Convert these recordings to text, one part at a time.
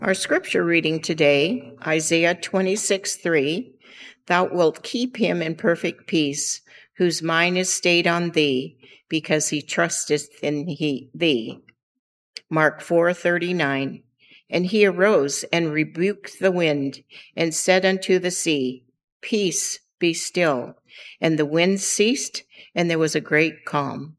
Our scripture reading today, Isaiah 26:3, Thou wilt keep him in perfect peace, whose mind is stayed on thee, because he trusteth in thee. Mark 4:39, And he arose and rebuked the wind, and said unto the sea, Peace, be still. And the wind ceased, and there was a great calm.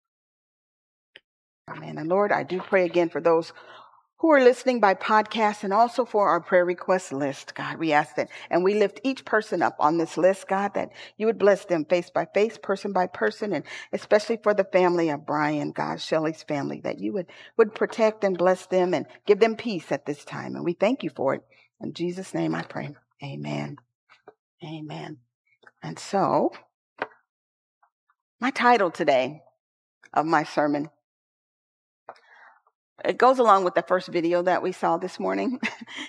Amen. And Lord, I do pray again for those who are listening by podcast and also for our prayer request list. God, we ask that, and we lift each person up on this list, God, that you would bless them face by face, person by person, and especially for the family of Brian, God, Shelley's family, that you would protect and bless them and give them peace at this time. And we thank you for it. In Jesus' name I pray. Amen. Amen. And so, my title today of my sermon, it goes along with the first video that we saw this morning.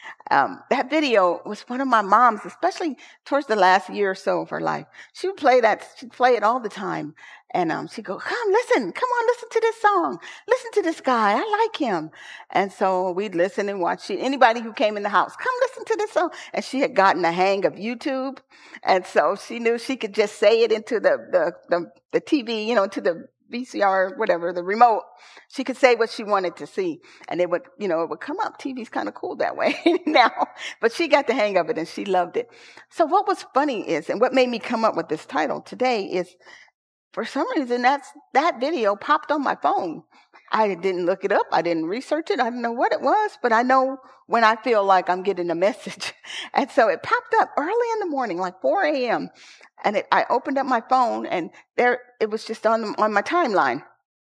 That video was one of my mom's, especially towards the last year or so of her life. She would play that. She'd play it all the time. And she'd go, come on, listen to this song. Listen to this guy. I like him. And so we'd listen and watch. Anybody who came in the house, come listen to this song. And she had gotten the hang of YouTube. And so she knew she could just say it into the TV, to the VCR, whatever, the remote. She could say what she wanted to see, and it would come up. TV's kind of cool that way now, but she got the hang of it and she loved it. So what was funny is, and what made me come up with this title today is, for some reason, that video popped on my phone. I didn't look it up. I didn't research it. I didn't know what it was, but I know when I feel like I'm getting a message. And so it popped up early in the morning, like 4 a.m. And I opened up my phone, and there it was just on my timeline.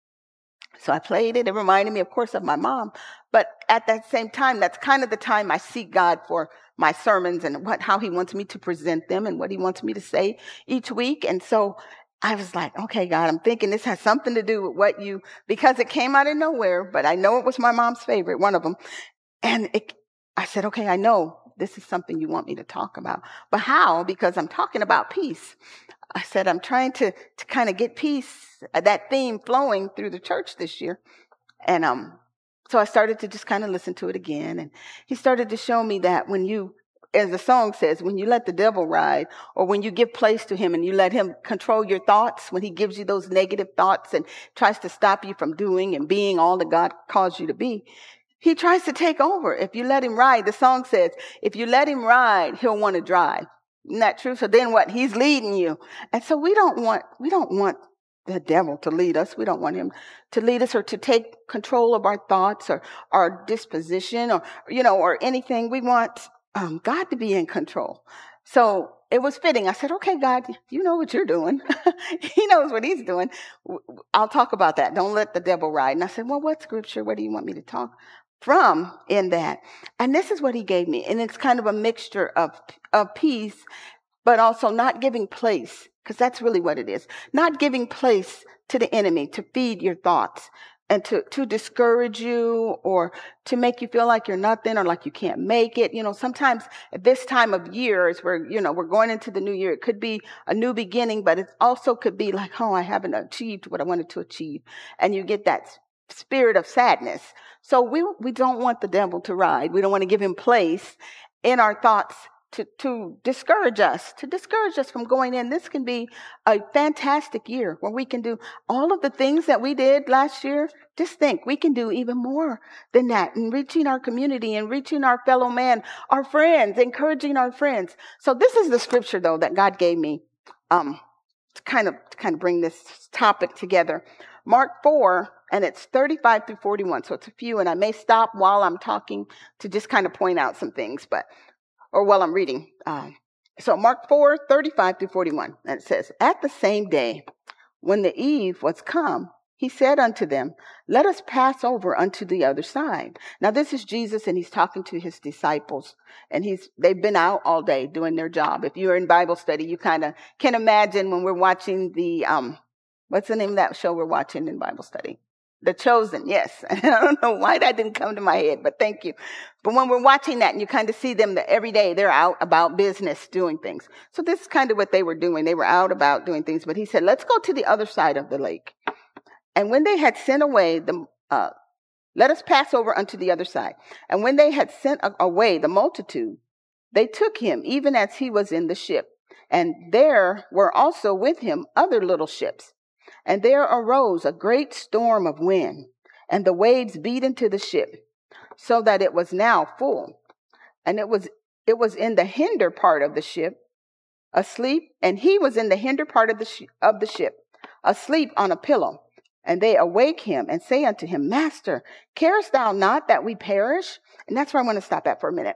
So I played it. It reminded me, of course, of my mom. But at that same time, that's kind of the time I seek God for my sermons and how he wants me to present them and what he wants me to say each week. And so I was like, okay, God, I'm thinking this has something to do with because it came out of nowhere, but I know it was my mom's favorite, one of them. And I said, okay, I know this is something you want me to talk about. But how? Because I'm talking about peace. I said, I'm trying to kind of get peace, that theme flowing through the church this year. And so I started to just kind of listen to it again. And he started to show me that when you, as the song says, when you let the devil ride, or when you give place to him and you let him control your thoughts, when he gives you those negative thoughts and tries to stop you from doing and being all that God calls you to be, he tries to take over. If you let him ride, the song says, if you let him ride, he'll want to drive. Isn't that true? So then what? He's leading you. And so we don't want the devil to lead us. We don't want him to lead us or to take control of our thoughts or our disposition or anything. We want God to be in control. So it was fitting. I said, okay, God, you know what you're doing. He knows what he's doing. I'll talk about that. Don't let the devil ride. And I said, well, what scripture? What do you want me to talk from in that? And this is what he gave me. And it's kind of a mixture of peace, but also not giving place, because that's really what it is. Not giving place to the enemy to feed your thoughts and to discourage you or to make you feel like you're nothing or like you can't make it. Sometimes at this time of year is where, we're going into the new year. It could be a new beginning, but it also could be like, oh, I haven't achieved what I wanted to achieve. And you get that spirit of sadness. So we don't want the devil to ride. We don't want to give him place in our thoughts to discourage us from going in. This can be a fantastic year where we can do all of the things that we did last year. Just think, we can do even more than that in reaching our community and reaching our fellow man, our friends, encouraging our friends. So this is the scripture, though, that God gave me to kind of bring this topic together. Mark 4, and it's 35 through 41. So it's a few, and I may stop while I'm talking to just kind of point out some things, or while I'm reading. So Mark 4, 35 through 41. And it says, at the same day, when the eve was come, he said unto them, let us pass over unto the other side. Now this is Jesus, and he's talking to his disciples. And they've been out all day doing their job. If you're in Bible study, you kind of can imagine when we're watching the, what's the name of that show we're watching in Bible study? The Chosen, yes. I don't know why that didn't come to my head, but thank you. But when we're watching that and you kind of see them that every day they're out about business doing things. So this is kind of what they were doing. They were out about doing things. But he said, let's go to the other side of the lake. And when they had sent away Let us pass over unto the other side. And when they had sent away the multitude, they took him even as he was in the ship. And there were also with him other little ships. And there arose a great storm of wind, and the waves beat into the ship, so that it was now full. And it was in the hinder part of the ship, asleep, and he was in the hinder part of the ship, asleep on a pillow. And they awake him and say unto him, Master, carest thou not that we perish? And that's where I want to stop at for a minute.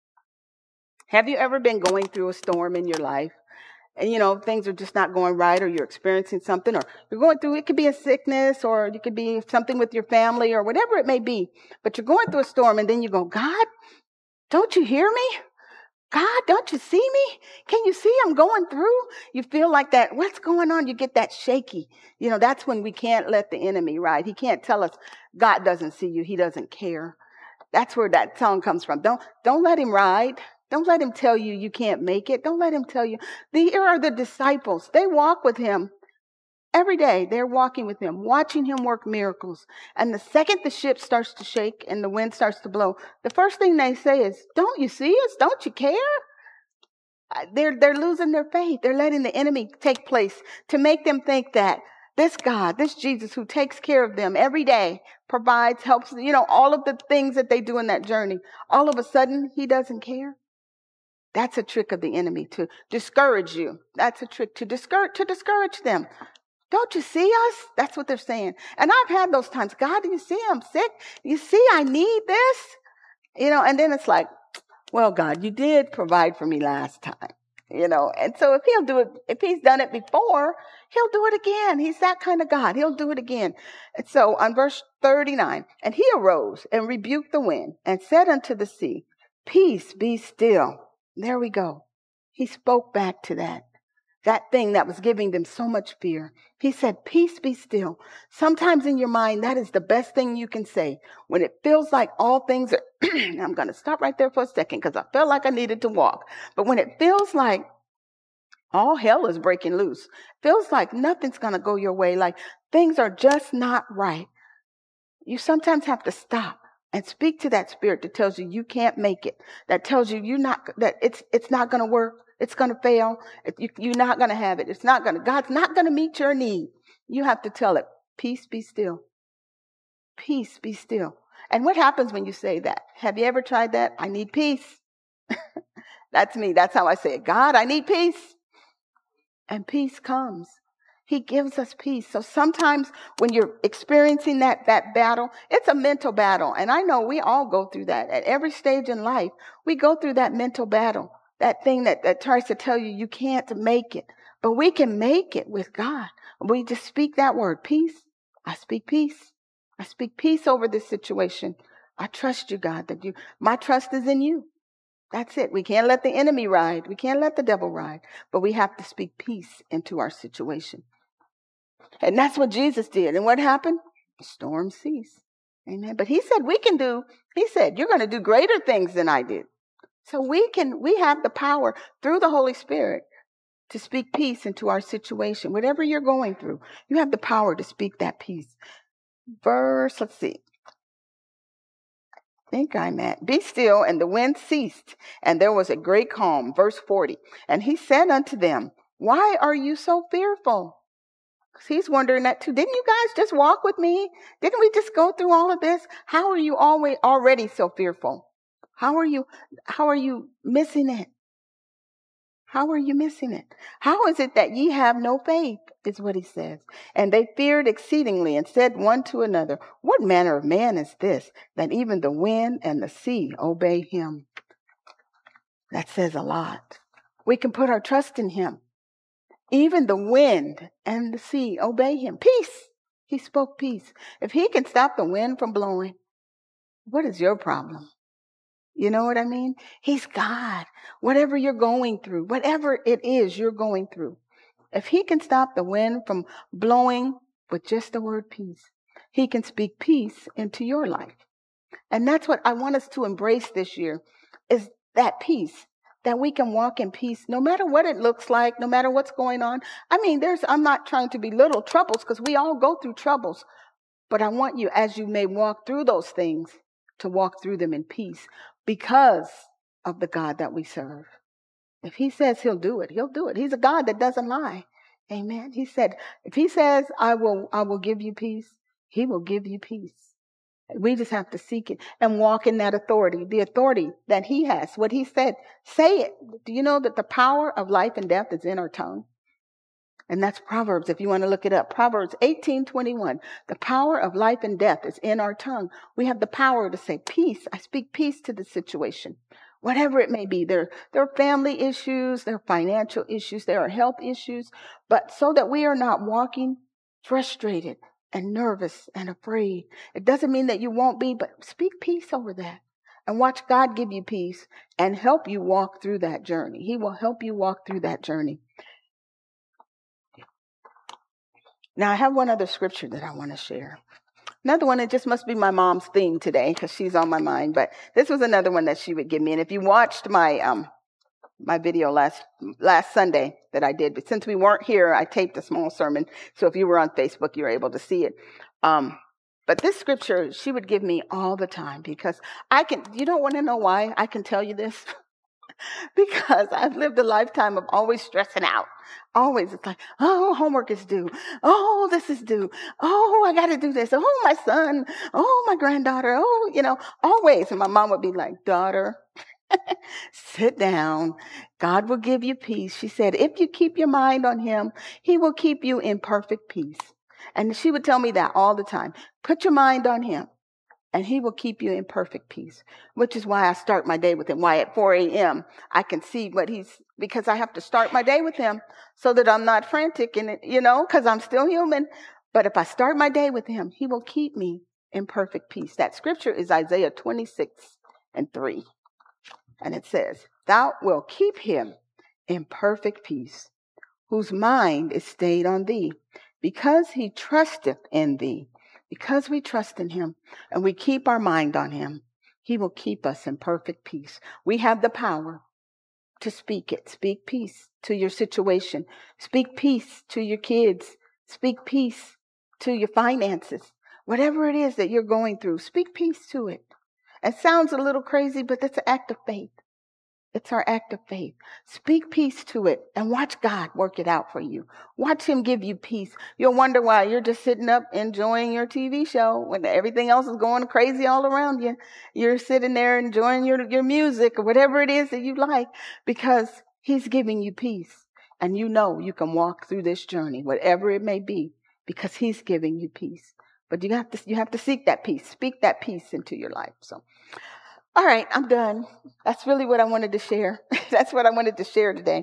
Have you ever been going through a storm in your life? And, things are just not going right, or you're experiencing something, or you're going through, it could be a sickness, or it could be something with your family, or whatever it may be. But you're going through a storm, and then you go, God, don't you hear me? God, don't you see me? Can you see I'm going through? You feel like that. What's going on? You get that shaky. That's when we can't let the enemy ride. He can't tell us God doesn't see you. He doesn't care. That's where that song comes from. Don't let him ride. Don't let him tell you you can't make it. Don't let him tell you. Here are the disciples. They walk with him every day. They're walking with him, watching him work miracles. And the second the ship starts to shake and the wind starts to blow, the first thing they say is, don't you see us? Don't you care? They're losing their faith. They're letting the enemy take place to make them think that this God, this Jesus who takes care of them every day, provides, helps, all of the things that they do in that journey. All of a sudden, he doesn't care. That's a trick of the enemy to discourage you. That's a trick to discourage them. Don't you see us? That's what they're saying. And I've had those times. God, do you see I'm sick? You see I need this? And then it's like, well, God, you did provide for me last time. And so if he'll do it, if he's done it before, he'll do it again. He's that kind of God. He'll do it again. And so on verse 39, and he arose and rebuked the wind and said unto the sea, peace, be still. There we go. He spoke back to that thing that was giving them so much fear. He said, peace, be still. Sometimes in your mind, that is the best thing you can say. When it feels like all things are, I'm going to stop right there for a second because I felt like I needed to walk. But when it feels like all hell is breaking loose, feels like nothing's going to go your way, like things are just not right, you sometimes have to stop and speak to that spirit that tells you can't make it, that tells you that it's not going to work, it's going to fail, you're not going to have it, God's not going to meet your need. You have to tell it, peace, be still. Peace, be still. And what happens when you say that? Have you ever tried that? I need peace. That's me. That's how I say it. God, I need peace. And peace comes. He gives us peace. So sometimes when you're experiencing that battle, it's a mental battle. And I know we all go through that. At every stage in life, we go through that mental battle. That thing that tries to tell you can't make it. But we can make it with God. We just speak that word, peace. I speak peace. I speak peace over this situation. I trust you, God, my trust is in you. That's it. We can't let the enemy ride. We can't let the devil ride. But we have to speak peace into our situation. And that's what Jesus did. And what happened? The storm ceased. Amen. But he said, you're going to do greater things than I did. So we have the power through the Holy Spirit to speak peace into our situation. Whatever you're going through, you have the power to speak that peace. Let's see. I think I'm at, be still, and the wind ceased, and there was a great calm. Verse 40. And he said unto them, why are you so fearful? He's wondering that too. Didn't you guys just walk with me? Didn't we just go through all of this? How are you already so fearful? How are you missing it? How are you missing it? How is it that ye have no faith? Is what he says. And they feared exceedingly and said one to another, what manner of man is this, that even the wind and the sea obey him? That says a lot. We can put our trust in him. Even the wind and the sea obey him. Peace. He spoke peace. If he can stop the wind from blowing, what is your problem? You know what I mean? He's God. Whatever you're going through, whatever it is you're going through, if he can stop the wind from blowing with just the word peace, he can speak peace into your life. And that's what I want us to embrace this year, is that peace, that we can walk in peace no matter what it looks like, no matter what's going on. I mean, I'm not trying to belittle troubles, because we all go through troubles. But I want you, as you may walk through those things, to walk through them in peace because of the God that we serve. If he says he'll do it, he'll do it. He's a God that doesn't lie. Amen. He said, if he says, I will give you peace, he will give you peace. We just have to seek it and walk in that authority, the authority that he has. What he said, say it. Do you know that the power of life and death is in our tongue? And that's Proverbs, if you want to look it up. Proverbs 18:21. The power of life and death is in our tongue. We have the power to say, peace. I speak peace to the situation. Whatever it may be. There are family issues, there are financial issues, there are health issues. But so that we are not walking frustrated and nervous and afraid. It doesn't mean that you won't be, but speak peace over that. And watch God give you peace and help you walk through that journey. He will help you walk through that journey. Now, I have one other scripture that I want to share. Another one, it just must be my mom's theme today because she's on my mind. But this was another one that she would give me. And if you watched my my video last Sunday that I did, but since we weren't here, I taped a small sermon. So if you were on Facebook, you were able to see it. But this scripture, she would give me all the time because you don't want to know why I can tell you this? Because I've lived a lifetime of always stressing out. Always. It's like, oh, homework is due. Oh, this is due. Oh, I got to do this. Oh, my son. Oh, my granddaughter. Oh, always. And my mom would be like, daughter, sit down. God will give you peace. She said, if you keep your mind on him, he will keep you in perfect peace. And she would tell me that all the time. Put your mind on him. And he will keep you in perfect peace, which is why I start my day with him. Why at 4 a.m. I can see because I have to start my day with him so that I'm not frantic and because I'm still human. But if I start my day with him, he will keep me in perfect peace. That scripture is Isaiah 26:3. And it says, thou wilt keep him in perfect peace, whose mind is stayed on thee, because he trusteth in thee. Because we trust in him and we keep our mind on him, he will keep us in perfect peace. We have the power to speak it. Speak peace to your situation. Speak peace to your kids. Speak peace to your finances. Whatever it is that you're going through, speak peace to it. It sounds a little crazy, but that's an act of faith. It's our act of faith. Speak peace to it and watch God work it out for you. Watch him give you peace. You'll wonder why you're just sitting up enjoying your TV show when everything else is going crazy all around you. You're sitting there enjoying your music or whatever it is that you like because he's giving you peace. And you can walk through this journey, whatever it may be, because he's giving you peace. But you have to seek that peace. Speak that peace into your life. So. All right, I'm done. That's really what I wanted to share. That's what I wanted to share today.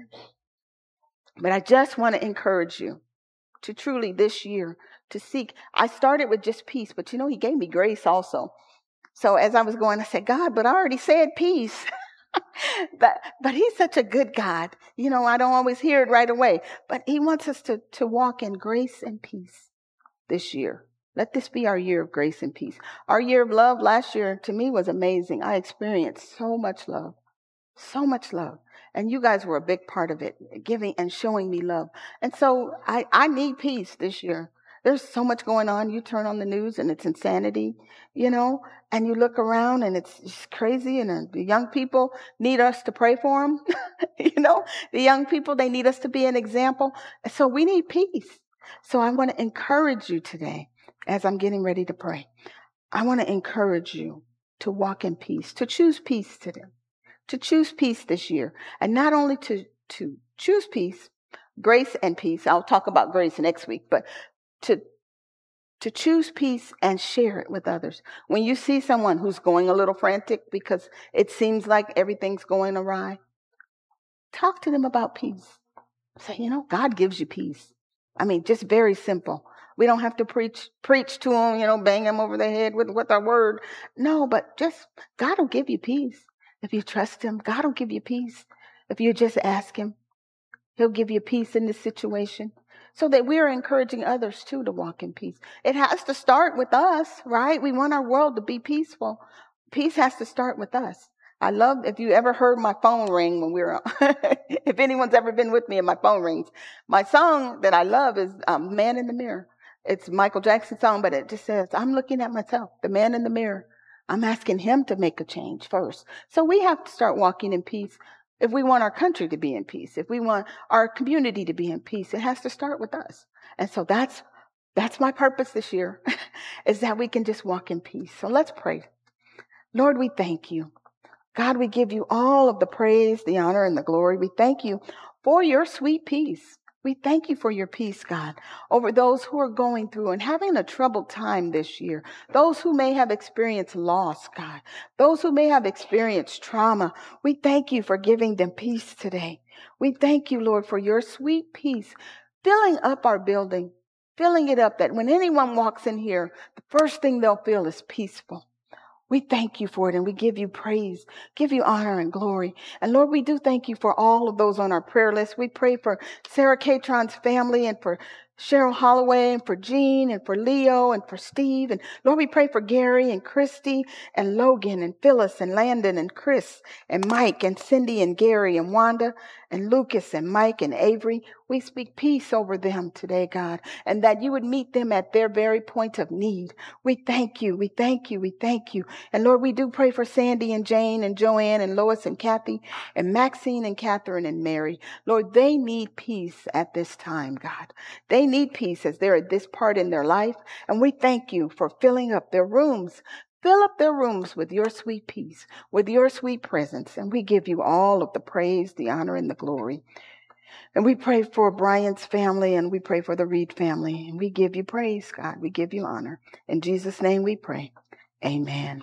But I just want to encourage you to truly this year to seek. I started with just peace, but he gave me grace also. So as I was going, I said, God, but I already said peace. but he's such a good God. I don't always hear it right away. But he wants us to walk in grace and peace this year. Let this be our year of grace and peace. Our year of love last year, to me, was amazing. I experienced so much love. So much love. And you guys were a big part of it, giving and showing me love. And so I need peace this year. There's so much going on. You turn on the news and it's insanity, and you look around and it's just crazy. And the young people need us to pray for them. The young people, they need us to be an example. So we need peace. So I want to encourage you today. As I'm getting ready to pray, I want to encourage you to walk in peace, to choose peace today, to choose peace this year. And not only to choose peace, grace and peace. I'll talk about grace next week, but to choose peace and share it with others. When you see someone who's going a little frantic because it seems like everything's going awry, talk to them about peace. Say, God gives you peace. Just very simple. We don't have to preach to them, bang them over the head with our word. No, but just God will give you peace. If you trust him, God will give you peace. If you just ask him, he'll give you peace in this situation. So that we are encouraging others too to walk in peace. It has to start with us, right? We want our world to be peaceful. Peace has to start with us. I love, if you ever heard my phone ring when we were, if anyone's ever been with me and my phone rings, my song that I love is Man in the Mirror. It's a Michael Jackson song, but it just says, I'm looking at myself, the man in the mirror. I'm asking him to make a change first. So we have to start walking in peace. If we want our country to be in peace, if we want our community to be in peace, it has to start with us. And so that's my purpose this year, is that we can just walk in peace. So let's pray. Lord, we thank you. God, we give you all of the praise, the honor, and the glory. We thank you for your sweet peace. We thank you for your peace, God, over those who are going through and having a troubled time this year. Those who may have experienced loss, God. Those who may have experienced trauma. We thank you for giving them peace today. We thank you, Lord, for your sweet peace, filling up our building, filling it up that when anyone walks in here, the first thing they'll feel is peaceful. We thank you for it, and we give you praise, give you honor and glory. And Lord, we do thank you for all of those on our prayer list. We pray for Sarah Catron's family, and for Cheryl Holloway, and for Jean, and for Leo, and for Steve. And Lord, we pray for Gary and Christy and Logan and Phyllis and Landon and Chris and Mike and Cindy and Gary and Wanda and Lucas and Mike and Avery. We speak peace over them today, God, and that you would meet them at their very point of need. We thank you. We thank you. We thank you. And Lord, we do pray for Sandy and Jane and Joanne and Lois and Kathy and Maxine and Catherine and Mary. Lord, they need peace at this time, God. They need peace as they're at this part in their life. And we thank you for filling up their rooms. Fill up their rooms with your sweet peace, with your sweet presence. And we give you all of the praise, the honor, and the glory. And we pray for Brian's family, and we pray for the Reed family. And we give you praise, God. We give you honor. In Jesus' name we pray. Amen.